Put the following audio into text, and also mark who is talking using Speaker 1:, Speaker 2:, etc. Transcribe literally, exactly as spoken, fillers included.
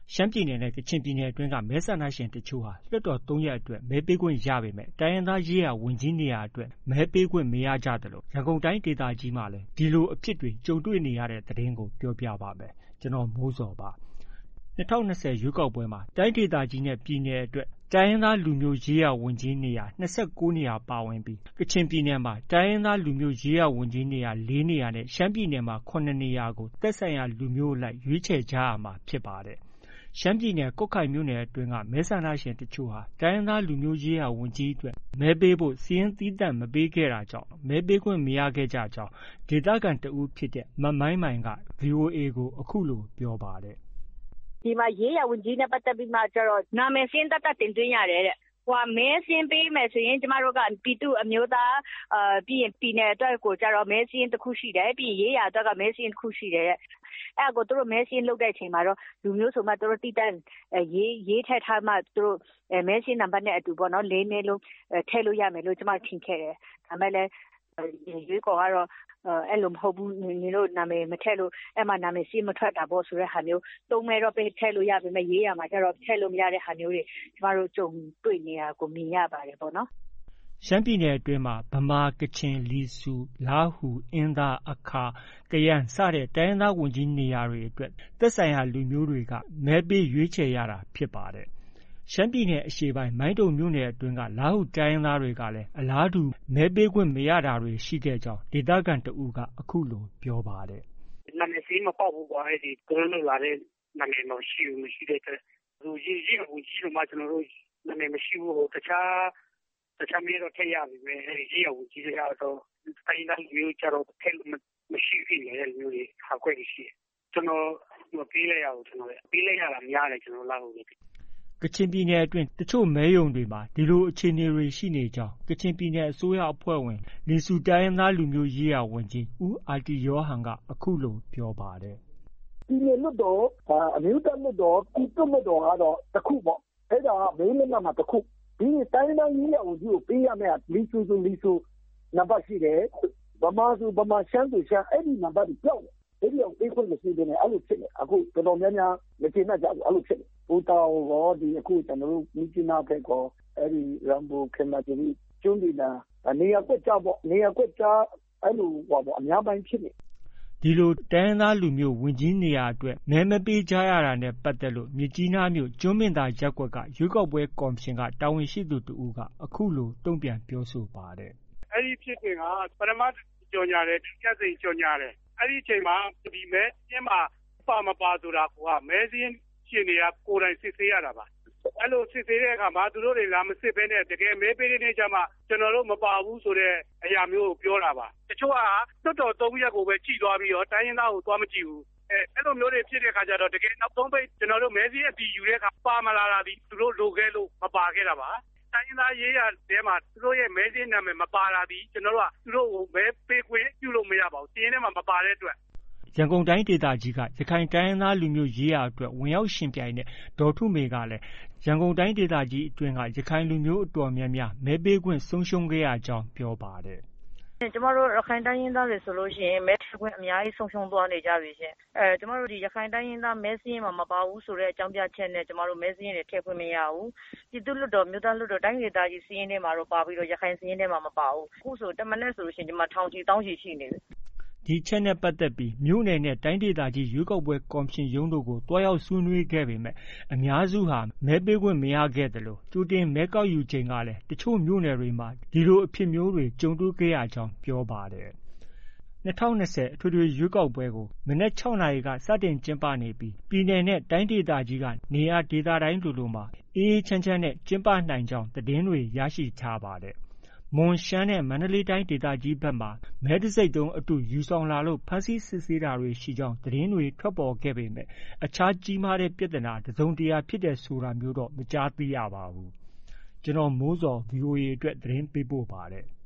Speaker 1: ရှမ်းပြည်နယ်နဲ့ကချင်ပြည်နယ်အတွင်းကမဲဆန္ဒရှင်တချို့ဟာလွှတ်တော်သုံးရပ်အတွက်မဲပေးခွင့်ရပေမဲ့တိုင်းရင်းသားရေးရာဝန်ကြီးနေရာအတွက်မဲပေးခွင့်မရကြသလိုရန်ကုန်တိုင်းဒေသကြီးမှာလည်းဒီလိုအဖြစ်တွေကြုံတွေ့နေရတဲ့သတင်းကိုပြောပြပါမယ်။ကျွန်တော်မိုးစော်ပါ။၂၀၂၀ရွေးကောက်ပွဲမှာတိုင်းဒေသကြီးနဲ့ပြည်နယ်အတွက်တိုင်းရင်းသားလူမျိုးရေးရာဝန်ကြီးနေရာ၂၉နေရာပါဝင်ပြီးကချင်ပြည်နယ်မှာတိုင်းရင်းသားလူမျိုးရေးရာဝန်ကြီးနေရာ၄နေရာနဲ့ရှမ်းပြည်နယ်မှာ၇နေရာကိုသက်ဆိုင်ရာလူမျိုးအလိုက်ရွေးချယ်ကြရမှာဖြစ်ပါတယ်။ရှမ်းပြည်နယ်ကွတ်ခိုင်မြို့နယ်အတွင်းကမဲဆန္ဒရှင်တချို့ဟာတိုင်းရင်းသားလူမျိုးရေးရာဝန်ကြီးအတွက်မဲပေးဖို့စာရင်းသီးသန့်မပေးခဲ့တာကြောင့်မဲပေးခွင့်မရခဲ့ကြကြောင်းဒေသခံတဦးဖြစ်တဲ့မမိုင်းမိုင်က VOA ကိုအခုလိုပြောပါတယ်
Speaker 2: ။ဒီမှာရေးရာဝန်ကြီးနဲ့ပတ်သက်ပြီးမှကျတော့နာမည်စာရင်းသက်သက်တင်သွင်းရတယ်တဲ့။ဟိုမဲစင်းပေးမယ်ဆိုရင်ကျမတို့ကပြည်သူအမျိုးသားအာပြီးရင်ပြည်နယ်အတွက်ကိုကြတော့မဲစင်းတစ်ခုရှိတယ်ပြီးရင်ရေးရာအတွက်ကမဲစင်းတစ်ခုရှိတယ်တဲ့အဲ့ကိုသူတို့မဲစင်းလုပ်တဲ့အချိန်မှာတော့လူမျိုးဆိုမှသူတို့တိတန်းရေးရေးထည့်ထားမှသူတို့မဲစင်းနံပါတ်နဲ့အတူပေါ့နော်လေးမဲလုံးထည့်လို့ရမယ်လို့ကျမထင်ခဲ့တယ်ဒါမဲ့လည်းရွေးကော်ကတော့အဲ့လိုမဟုတ်ဘူးညီတို့နာမည်မထည့်လို့အဲ့မှာနာမည်စီးမထွက်တာပေါ့ဆိုတဲ့ဟာမျိုးသုံးမဲတော့ပေးထည့်လို့ရပေမဲ့ရေးရမှာကျတော့ထည့်လို့မရတဲ့ဟာမျိုးတွေကျမတို့ကြုံတွေ့နေတာကိုမြင်ရပါတယ်ပေါ့နော်
Speaker 1: ရှမ်းပြည်နယ်အတွင်းမှာဗမာကချင်လီဆူလားဟူအင်းသားအခါကယန်းစတဲ့တိုင်းရင်းသားဝန်ကြီးနေရာတွေအတွက်သက်ဆိုင်ရာလူမျိုးတွေကမဲပေးရွေးချယ်ရတာဖြစ်ပါတယ်ရှမ်းပြည်နယ်အရှေ့ပိုင်းမိုင်းတုံမြို့နယ်အတွင်းကလားဟူတိုင်းရင်းသားတွေကလည်းအလားတူမဲပေးခွင့်မရတာတွေရှိခဲ့ကြောင်းဒေသခံတဦးကအခုလိုပြောပါတယ်
Speaker 3: နာမည်စီးမပေါက်ဘူးကွာအဲ့ဒီကိုလုံးလာတဲ့နာမည်မရှိဘူးမရှိတဲ့အတွက်သူရေးရေးကိုကြီးလို့မှကျွန်တော်တို့နာမည်မရှိဘူးဟိုတခြားတခြားမျိုးတော့ထည့်ရပြီပဲအဲ့ဒီရေးကိုကြီးရတော့တိုင်းတိုင်းမျိုးကြတော့ထည့်မရှိဖြစ်နေတဲ့မျိုးတွေဟာခွင့်ရှိကျွန်တော်မပေးလိုက်ရဘူးကျွန်တော်ပေးလိုက်ရတာများတယ်ကျွန်တော်လာလို့
Speaker 1: ကချင်ပြည်နယ်အတွင်းတချို့မဲရုံတွေမှာဒီလိုအခြေအနေတွေရှိနေကြောင်းကချင်ပြည်နယ်အစိုးရအဖွဲ့ဝင်လီဆူတိုင်းရင်းသားလူမျိုးရေးရာဝန်ကြီးဦးအာတီယောဟန်ကအခုလိုပြောပါတယ်
Speaker 4: ။ပြည်နယ်လွှတ်တော်အမျိုးသားလွှတ်တော်ပြည်သူ့လွှတ်တော်ကတော့တစ်ခုပေါ့။အဲ့ဒါကမဲလက်မှတ်မှာတစ်ခုဒီတိုင်းရင်းသားရေးရာဝန်ကြီးကိုပေးရမယ့်လီဆူဆိုလီဆူနံပါတ်ရှိတယ်။ဗမာဆိုဗမာရှမ်းဆိုရှမ်းအဲ့ဒီနံပါတ်ကိုပြောက်တယ်။အဲ့ဒီအောင်ပေးခွင့်မရှိဘဲနဲ့အဲ့လိုဖြစ်နေအခုတော်တော်များများမကျေနပ်ကြဘူးအဲ့လိုဖြစ်နေဘူတာရောဒီအခုကျွန်တော်တို့မိချနာဖက်ကောအဲ့ဒီရမ်ဘူခင်မာတီကျွန်းဒီနာနေရာကွက်ကြပေါ့နေရာကွက်ကြအဲ့လိုဟောပေါ့အများပိုင်းဖြစ်နေ
Speaker 1: ဒီလိုတိုင်းရင်းသားလူမျိုးဝင်ကြီးနေရာအတွက်မဲမပေးကြရတာနဲ့ပတ်သက်လို့မြကြီးနားမြို့ကျွန်းမင်သာရပ်ကွက်ကရွေးကောက်ပွဲကော်မရှင်ကတာဝန်ရှိသူတူဦးကအခုလိုတုံ့ပြန်ပြောဆိုပါတယ်
Speaker 3: အဲ့ဒီဖြစ်စဉ်ကပထမကြော်ညာတယ်ဒုတိယစိန်ကြော်ညာတယ်အဲ့ဒီအချိန်မှာဒီမဲအင်းမှာပါမပါဆိုတာကမဲစင်းရှင်တွေကကိုယ်တိုင်စစ်ဆေးရတာပါအဲ့လိုစစ်ဆေးတဲ့အခါမှာသူတို့တွေလာမစစ်ဘဲနဲ့တကယ်မဲပေးတဲ့နေ့ကျမှကျွန်တော်တို့မပါဘူးဆိုတဲ့အရာမျိုးကိုပြောတာပါတချို့ကတွတ်တော်သုံးရက်ကိုပဲကြည်သွားပြီးတော့တိုင်းရင်းသားကိုသွားမကြည့်ဘူးအဲအဲ့လိုမျိုးတွေဖြစ်တဲ့အခါကျတော့တကယ်နောက်ဆုံးပိတ်ကျွန်တော်တို့မဲစင်းအတီယူတဲ့အခါပါမလာတာဒီသူတို့လိုခဲ့လို့မပါခဲ့တာပါတိုင်းရင်းသားရေးရတဲမှာသူတို့ရဲ့မဲစင်းနာမည်မပါလာသည်ကျွန်တော်တို့ကသူတို့ကိုမဲပေးခွင့်ပြုလို့မရပါဘူးတင်းထဲမှာမပါတဲ့အတွက်
Speaker 1: ရန်ကုန်တိုင်းဒေသကြီးကရခိုင်တိုင်းရင်းသားလူမျိုးရေးရာအတွက်ဝင်ရောက်ရှင်ပြိုင်တဲ့ဒေါ်ထုမေကလည်းရန်ကုန်တိုင်းဒေသကြီးအတွင်းကရခိုင်လူမျိုးအတော်များများမဲပေးခွင့်ဆုံးရှုံးခဲ့ရကြောင်းပြောပါတယ်
Speaker 2: ကျမတို့ရခိုင်တိုင်းရင်းသားတွေဆိုလို့ရှိရင်မဲထည့်ခွင့်အများကြီးဆုံးရှုံးသွားနေကြပြီရှင်အဲကျမတို့ဒီရခိုင်တိုင်းရင်းသားမဲစင်းမှာမပါဘူးဆိုတဲ့အကြောင်းပြချက်နဲ့ကျမတို့မဲစင်းတွေထည့်ခွင့်မရဘူးပြည်သူ့လွှတ်တော်မြို့သားလွှတ်တော်တိုင်းဒေသကြီးစည်းရင်းထဲမှာတော့ပါပြီးတော့ရခိုင်စည်းရင်းထဲမှာမပါဘူးအခုဆိုတမနဲ့ဆိုလို့ရှိရင်ဒီမှာထောင်ချီတောင်းချီရှိနေပြီ
Speaker 1: ဒီချက်နဲ့ပတ်သက်ပြီးမြို့နယ်နဲ့တိုင်းဒေသကြီးရွေးကောက်ပွဲကော်မရှင်ရုံးတို့ကိုတွားရောက်ဆွေးနွေးခဲ့ပေမဲ့အများစုဟာမဲပေးခွင့်မရခဲ့သလိုကြိုတင်မဲကောက်ယူချိန်ကလည်းတချို့မြို့နယ်တွေမှာဒီလိုအဖြစ်မျိုးတွေကြုံတွေ့ခဲ့ရကြောင်းပြောပါတယ်။၂၀၂၀အထွေထွေရွေးကောက်ပွဲကိုမနက်၆နာရီကစတင်ကျင်းပနေပြီးပြည်နယ်နဲ့တိုင်းဒေသကြီးကနေရာဒေသတိုင်းလိုလိုမှာအေးအေးချမ်းချမ်းနဲ့ကျင်းပနိုင်ကြောင်းသတင်းတွေရရှိထားပါတယ်။မွန်ရှမ်းနဲ့မန္တလေးတိုင်းဒေသကြီးဘက်မှာမဲတစိတ်တုံးအတူယူဆောင်လာလို့ဖမ်းဆီးစစ်ဆေးတာတွေရှိကြောင်းသတင်းတွေထွက်ပေါ်ခဲ့ပေမဲ့အခြားကြီးမားတဲ့ပြဿနာတစ်စုံတရာဖြစ်တယ်ဆိုတာမျိုးတော့မကြားသိရပါဘူး။ကျွန်တော်မိုးစော် VOA အတွက်သတင်းပေးပို့ပါတယ်။